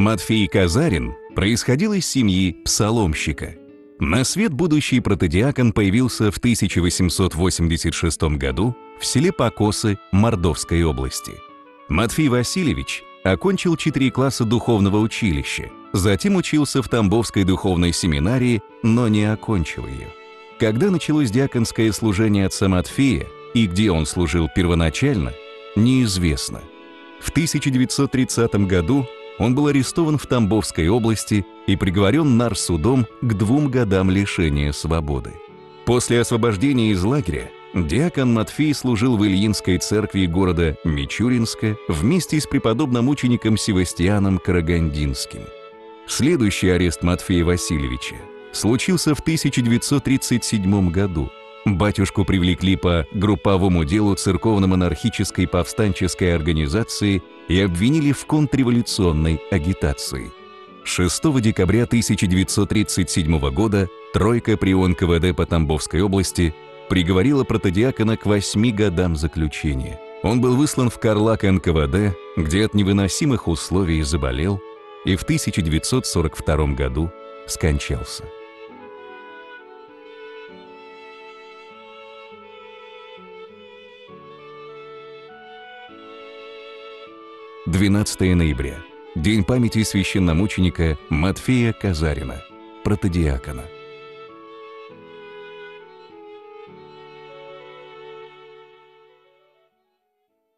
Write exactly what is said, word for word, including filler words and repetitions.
Матфей Казарин происходил из семьи псаломщика. На свет будущий протодиакон появился в тысяча восемьсот восемьдесят шестом году в селе Покосы Мордовской области. Матфей Васильевич окончил четыре класса духовного училища, затем учился в Тамбовской духовной семинарии, но не окончил ее. Когда началось диаконское служение отца Матфея и где он служил первоначально, неизвестно. В тысяча девятьсот тридцатом году он был арестован в Тамбовской области и приговорен нарсудом к двум годам лишения свободы. После освобождения из лагеря диакон Матфей служил в Ильинской церкви города Мичуринска вместе с преподобным-мучеником Севастианом Карагандинским. Следующий арест Матфея Васильевича случился в тысяча девятьсот тридцать седьмом году. Батюшку привлекли по групповому делу церковно-монархической повстанческой организации и обвинили в контрреволюционной агитации. шестого декабря тысяча девятьсот тридцать седьмого года тройка при ОНКВД ка вэ дэ по Тамбовской области приговорила протодиакона к восьми годам заключения. Он был выслан в Карлак эн ка вэ дэ, где от невыносимых условий заболел, и в тысяча девятьсот сорок втором году скончался. двенадцатого ноября. День памяти священномученика Матфея Казарина, протодиакона.